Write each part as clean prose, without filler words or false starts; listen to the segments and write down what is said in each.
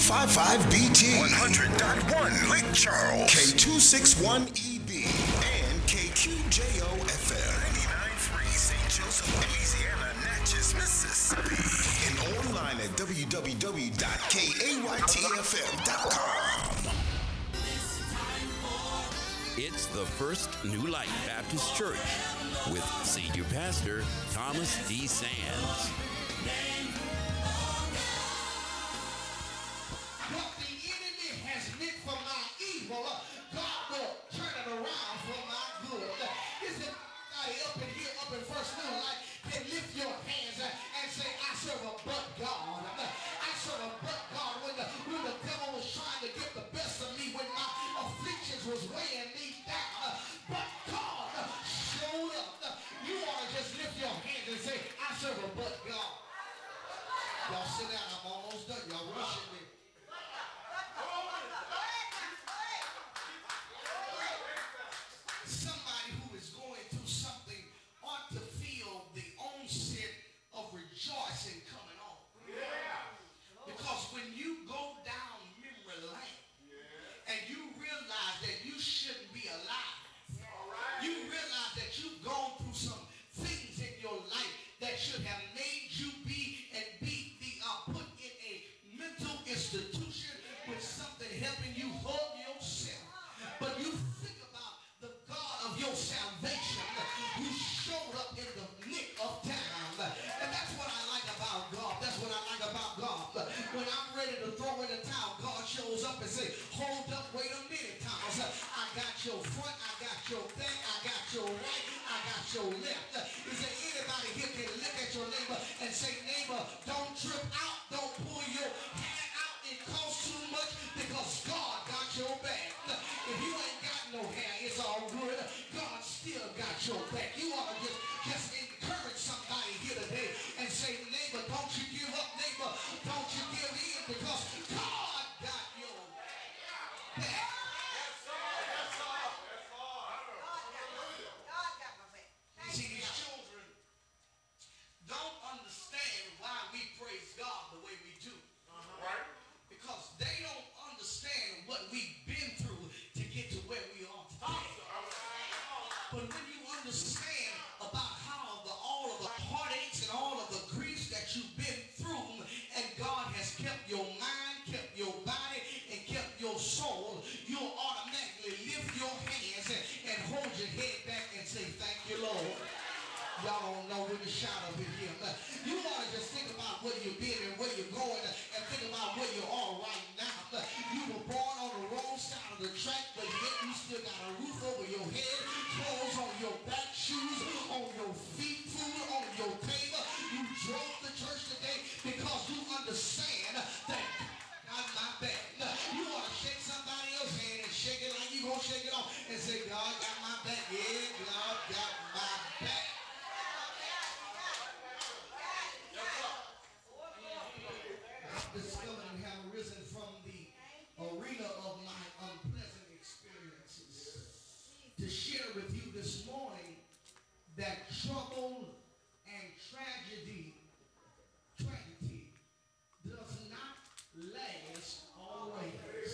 KQ55BT, 100.1 Lake Charles, K261EB, and KQJO FM, 99.3 St. Joseph, Louisiana, Natchez, Mississippi, and online at www.kaytfm.com. It's the First New Light Baptist Church with Senior Pastor Thomas D. Sands. What the enemy has meant for my evil, God will turn it around for my good. Is it anybody up in here, up in First New Light, can lift your hands and say, I serve a but God. I serve a but God. When the devil was trying to get the best of me, when my afflictions was weighing me down, but God showed up. You ought to just lift your hands and say, I serve a but God. Y'all sit down. I'm almost done. Y'all rushing me. Somebody who is going through something ought to feel the onset of rejoicing coming on. Because when you go down memory lane and you realize that you shouldn't be alive, you realize that you've gone through some things in your life that should have made you be and be put in a mental institution with something helping you hold yourself. But you think about the God of your salvation who showed up in the nick of time. And that's what I like about God. That's what I like about God. When I'm ready to throw in the towel, God shows up and say, hold up, wait a minute, Thomas. I got your front, I got your back, I got your right, I got your left. Is there anybody here can look at your neighbor and say, neighbor, don't trip out, don't pull your hair out, it costs too much because God got your back. If you ain't got no hair, it's all good. God still got your back. You ought to just encourage somebody here today and say, neighbor, don't you give up, neighbor, don't you give in because God got your back. See, these children don't understand why we praise God the way we do. Right? Because they don't understand what we've been through to get to where we are today. But when you understand about how all of the heartaches and all of the griefs that you've been through, and God has kept your mind, kept your body, and kept your soul, you'll automatically lift your hands and hold your head back and say, thank you, Lord. Y'all don't know when to shout up in here. You ought to just think about where you've been and where you're going and think about where you are right now. You were born on the wrong side of the track, but yet you still got a roof over your head, clothes on your back, shoes on your feet, food on your table. You drove to church today because you understand that God got my back. You ought to shake somebody else's hand and shake it like you're going to shake it off and say, God got my back. Yeah, God got my back. Discovered and have risen from the arena of my unpleasant experiences to share with you this morning that trouble and tragedy does not last always.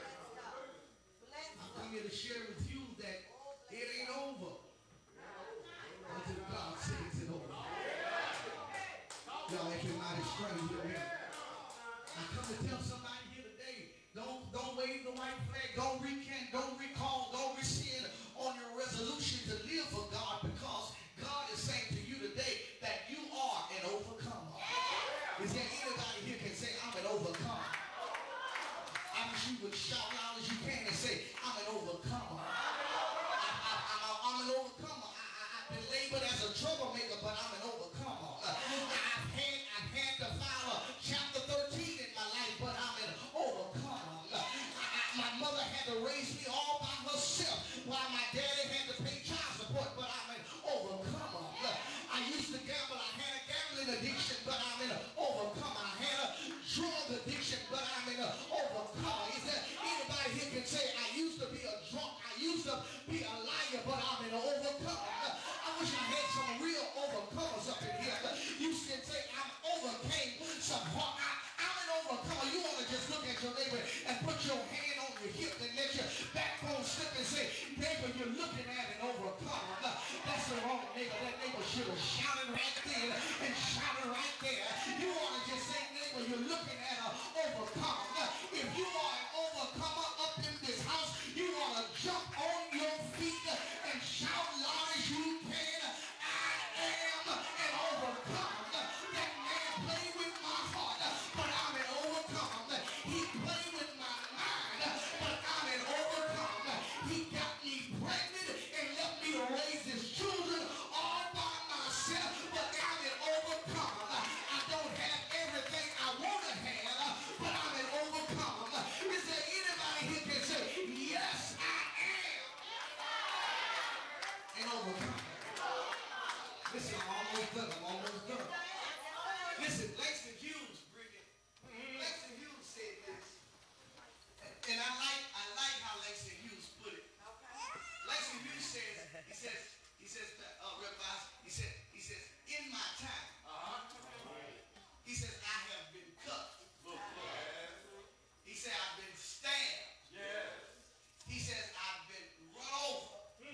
I'm here to share with you that it ain't over until God says it's over. Y'all acting mighty strange here. I come to tell somebody here today, don't wave the white flag, don't recant, don't recall, don't rescind on your resolution to live for God because God is saying to you today that you are an overcomer. Is there anybody here can say, I'm an overcomer? I wish you would shout loud as you can and say, I'm an overcomer. I'm an overcomer. I've been labeled as a troublemaker, but I'm an overcomer. I've had to file a chapter 13 in my life, but I'm an overcomer. My mother had to raise me all by herself while my daddy had to pay child support, but I'm an overcomer. I used to gamble. I had a gambling addiction, but I'm an overcomer. I had a drug addiction, but I'm an overcomer. Is there anybody here can say, I used to be a drunk, I used to be a liar, but I'm an overcomer? I wish I had some real overcomers up in here. You should say, I overcame some hard. I'm an overcomer. You want to just look at your to say, neighbor, you're looking at an overcomer. That's the wrong neighbor. That neighbor should have shouted right there and shouted right there. You want to just say, neighbor, you're looking at an overcomer. If you are an overcomer up in this house, you want to jump on your feet and shout loud as you can. I am an overcomer. That man played with my heart, but I'm an overcomer. He played with my mind, but I'm an overcomer. He got me pregnant and left me to raise his children all by myself, but I'm an overcomer. I don't have everything I want to have, but I'm an overcomer. Is there anybody here can say, yes, I am an overcomer? Listen, I'm almost done. I'm almost done. Listen, Langston Hughes, Bridget. Langston Hughes said this. And I like how Langston Hughes put it. Langston Hughes says, he says, in my time, he says, I have been cut. He said, I've been stabbed. He says, I've been run over,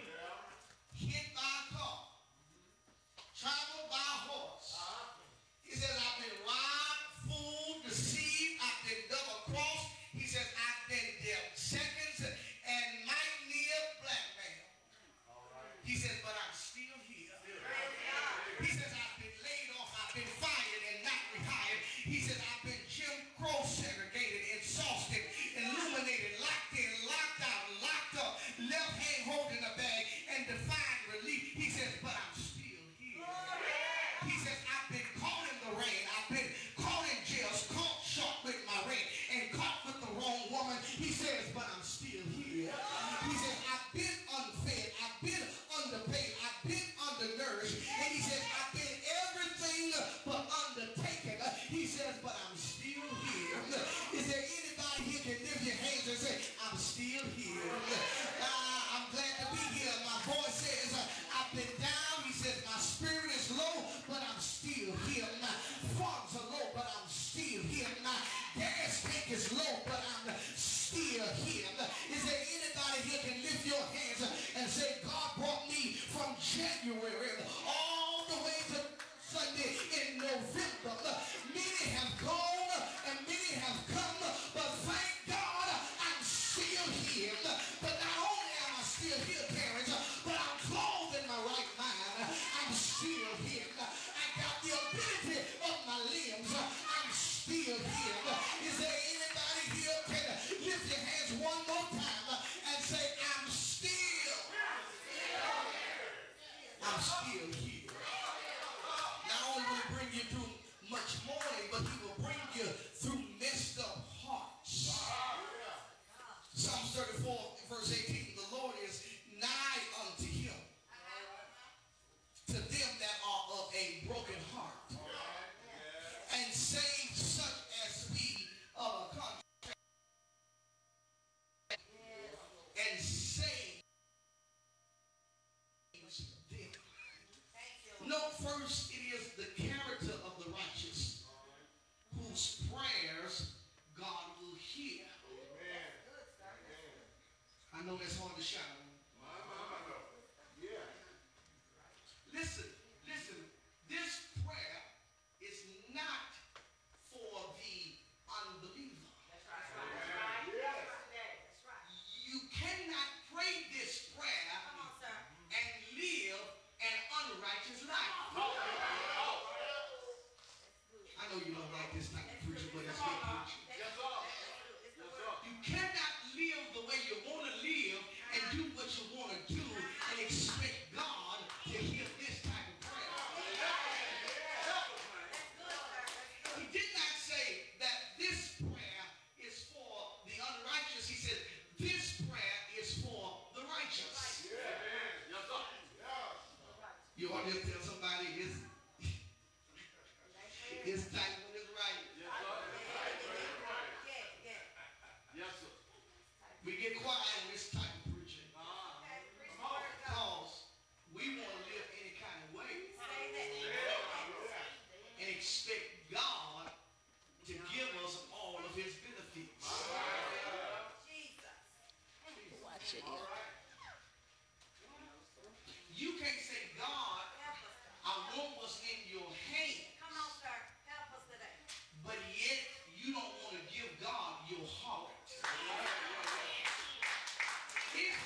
hit by a car, traveled by horse. He says, I've been robbed, fooled, deceived, I've been double-crossed. He says, I've been dealt seconds and might near blackmail. He says, but I'm still here. He says, I've been laid off, I've been fired and not rehired. He says, I've been Jim Crow segregated, exhausted, illuminated, locked in, locked out, locked up, left hand holding a bag, and defied relief. He says, but I'm still here. He says, I've been caught in the rain. I've been caught in jails, caught short with my rent, and caught with the wrong woman. He says, but I'm still here. He says, I've been unfed. I've been underpaid. I've been undernourished. And he says, I've been everything but undertaken. He says, but I'm still here. Is there anybody here can lift your hands and say, I'm still here? I'm glad to be here. My voice says, I've been down. He says, my spirit is low, but I'm still here. My funds are low, but I'm still here. My gas tank is low, but I'm still here. Is there anybody here can lift your hands and say, God brought me from January all the way to Sunday in November. Many have gone and many have come, but thank God I'm still here. But not only am I still here, parents, but I'm clothed in my right mind. I'm still here. I got the ability of my limbs. I'm still here. Is there anybody here can lift your hands one more time and say, I'm still here. I'm still here. Not only will he bring you through much mourning, but he will bring you through messed up hearts. Psalms 34, verse 18, the Lord is nigh unto him, to them that are of a broken heart, and save such as be of a contrite, and save them. Note first, it is the character of the righteous whose prayers God will hear. I know that's hard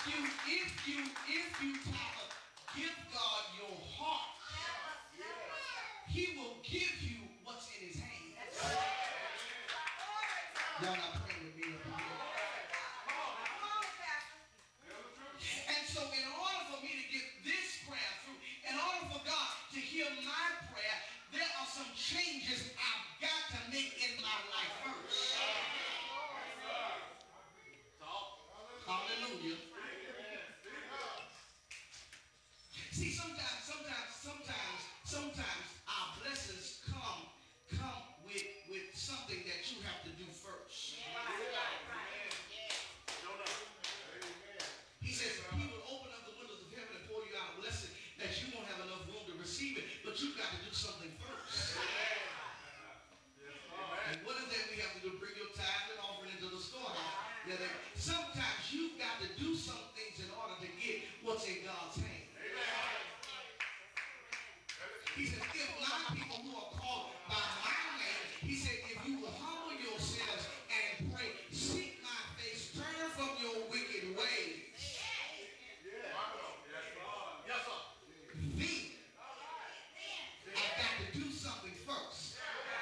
if you Tyler, give God your heart, he will give you what's in his hand. Y'all not praying with me up here. And so in order for me to get this prayer through, in order for God to hear my prayer, there are some changes I've got to make in my life first. Hallelujah. See, sometimes our blessings come with something that you have to do first. He says he will open up the windows of heaven and pour you out a blessing that you won't have enough room to receive it, but you've got to do something first. And what is that we have to do? Bring your tithe and offering into the storehouse. Sometimes you've got to do some things in order to get what's in God's hand. He said, if my people who are called by my name, he said, if you will humble yourselves and pray, seek my face, turn from your wicked ways. Then I've got to do something first.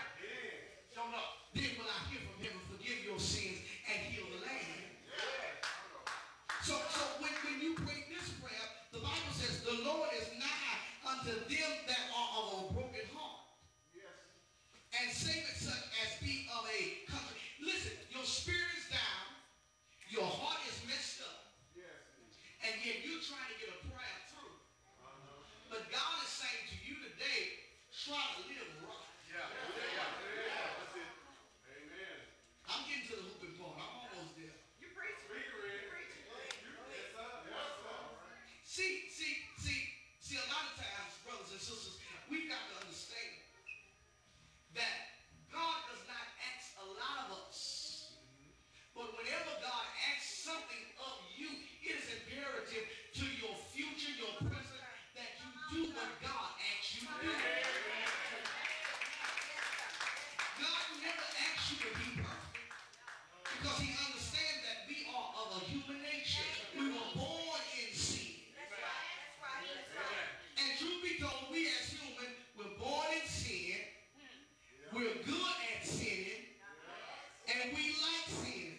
Then will I hear from heaven, forgive your sins and heal the land. So when you pray this prayer, the Bible says the Lord is nigh unto them that are of a broken heart. And saveth such as be of a country. Listen, your spirit is down, your heart is messed up, and yet you're trying to get a prayer through. But God is saying to you today, try to live right. I'm getting to the hooping point. I'm almost there. You preaching. See, a lot of times, brothers and sisters, we've got to understand that God does not ask a lot of us. But whenever God asks something of you, it is imperative to your future, your present, that you do what God asks you to do. God never asks you to be perfect because he understands that we are of a human nature. We were born in sin. And truth be told, we as human, we're born in sin, we're good at sinning, and we like sin.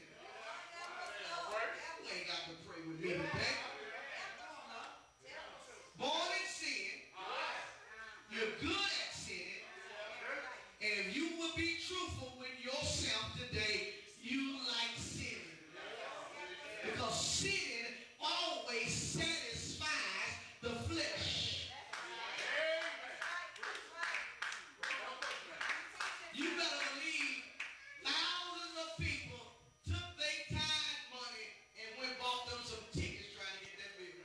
You ain't got to pray with me today. Born in sin, you're good at sinning, and if you will be truthful with yourself today, you like sinning. Because sin always satisfies the flesh. You better believe thousands of people took their tithe money and went bought them some tickets trying to get that bill.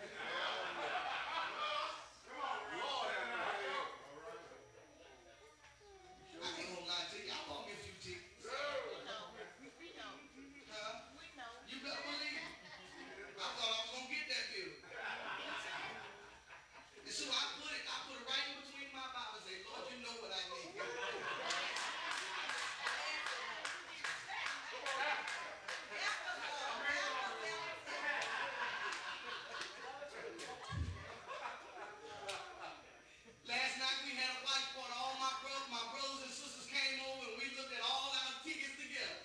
I ain't gonna lie to you. I bought me a few tickets. Huh? You better believe it. I thought I was gonna get that bill. And so I put it right in between my Bible and say, Lord, you know what I need. Last night we had a white party. All my brothers and sisters came over and we looked at all our tickets together.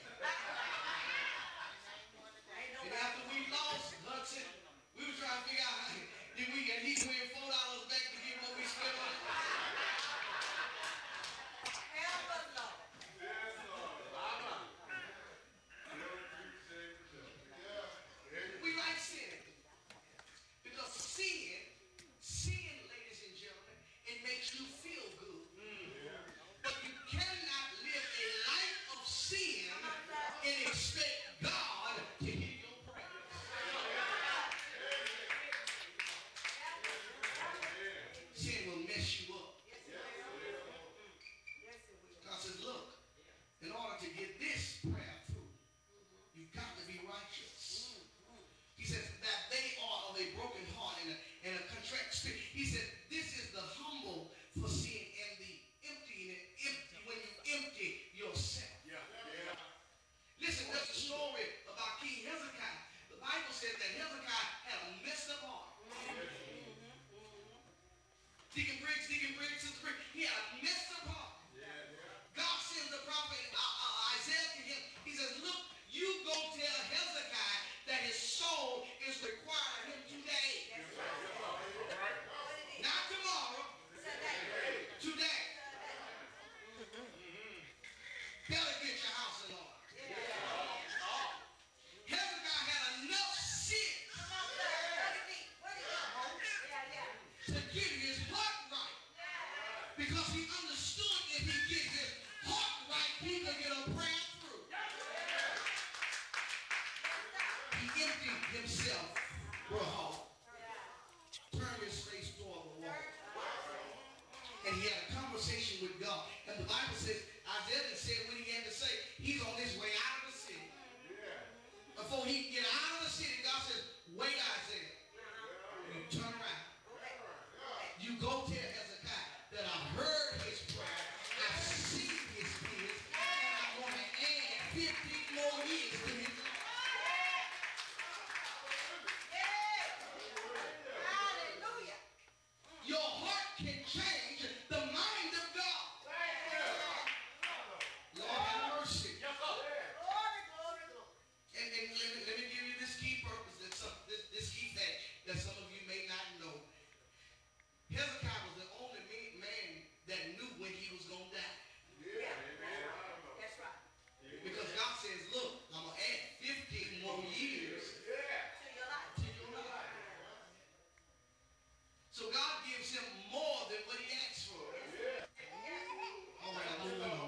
And after we lost, Hudson, we were trying to figure out how did we at least win $4 back to get what we spent on it. We like sin. Because sin, ladies and gentlemen, it makes you feel good. But you cannot live a life of sin and expect God to hear your prayers. Sin will mess you up. God says, look, in order to get this prayer through, you've got to be righteous. He says that they are of a broken heart and a contrite spirit. He said, this is the humble for sin and the empty when you empty yourself. Listen, there's a he emptied himself, bro, turned his face toward the wall. And he had a conversation with God. And the Bible says, Isaiah said when he had to say, he's on his way out of the city. Before he can get out of the city, God says, wait, Isaiah. You turn around. You go tell Hezekiah that I heard his prayer, I've seen his tears, and I'm going to add 50 more years to his life. Your heart can change the mind of God. Lord have mercy. And let me give you this key purpose, this key fact that some of you may not know. Hezekiah was the only man that knew when he was going to die. Yeah. That's right. Because God says, look, I'm going to add 15 more years To your life. to your life. So God gives him more than what he asked for. All right, I'm moving on.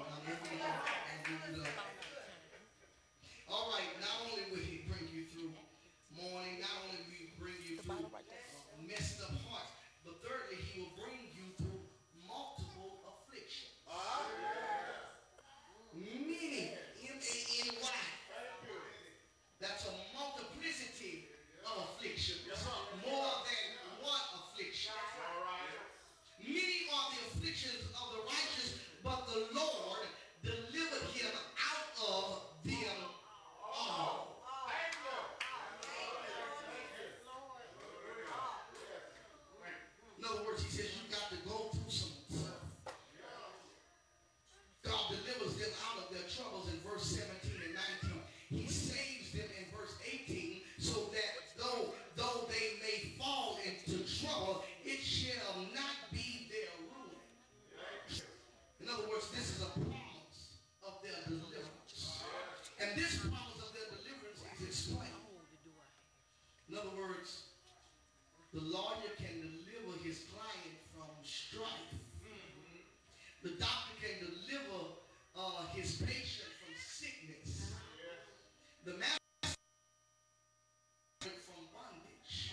All right, not only will he bring you through mourning, not only will he bring you through messed up hearts, but thirdly, he will bring you through multiple afflictions. Many, M-A-N-Y. That's a multiplicity of afflictions. More than one affliction. Many are the afflictions of the righteous, but the Lord delivered him out of them all. In other words, he says you got to go through some stuff. God delivers them out of their troubles in verse 17 and 19. He saves them in verse 18 so that though they may fall into trouble, it shall not be their ruin. In other words, this is a promise of their deliverance. And this promise of their deliverance is explained. In other words, the lawyer can deliver his client from strife. The doctor can deliver his patient from sickness. The master from bondage.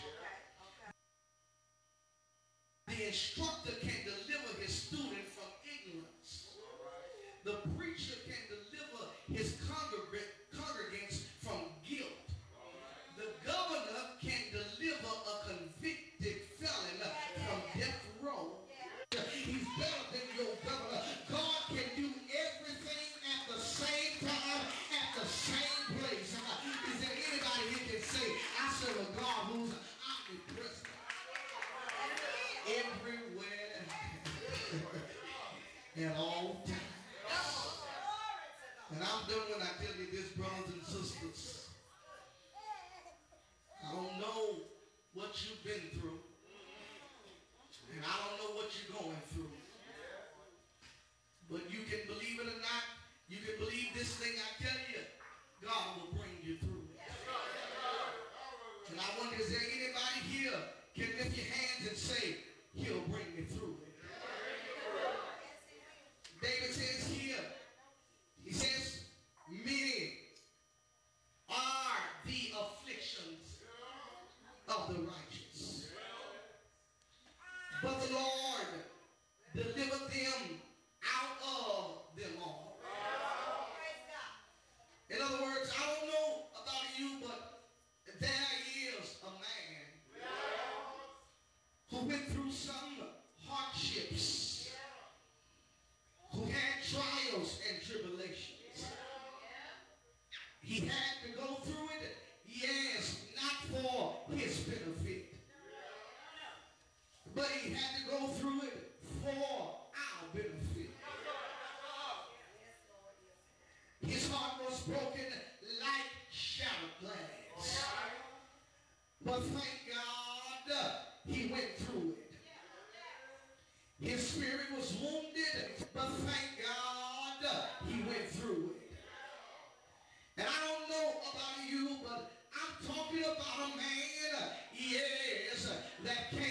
The instructor can deliver his student from ignorance. The preacher can deliver his congregants from guilt. The governor can deliver a convicted felon from death row. He's better than your governor. God can do everything at the same time, at the same place. Is there anybody who can say, I serve a God who's omnipresent? Everywhere at all times. And I'm done when I tell you this, brothers and sisters. I don't know what you've been through. And I don't know what you're going through. But you can believe it or not, you can believe this thing I tell you, God will bring you through it. And I wonder, is there anybody here can lift your hands and say, he'll bring me through it? David says here, he says, many are the afflictions of the righteous, but the Lord delivered them out of them all. In other words, I don't know about you, but there is a man who went through some hardships, who had trials and tribulations. He had to go through it, yes, not for his benefit, but he had to go through it for our benefit. His heart was broken like shattered glass, but thank God he went through it. His spirit was wounded, but thank God he went through it. And I don't know about you, but I'm talking about a man, yes, that came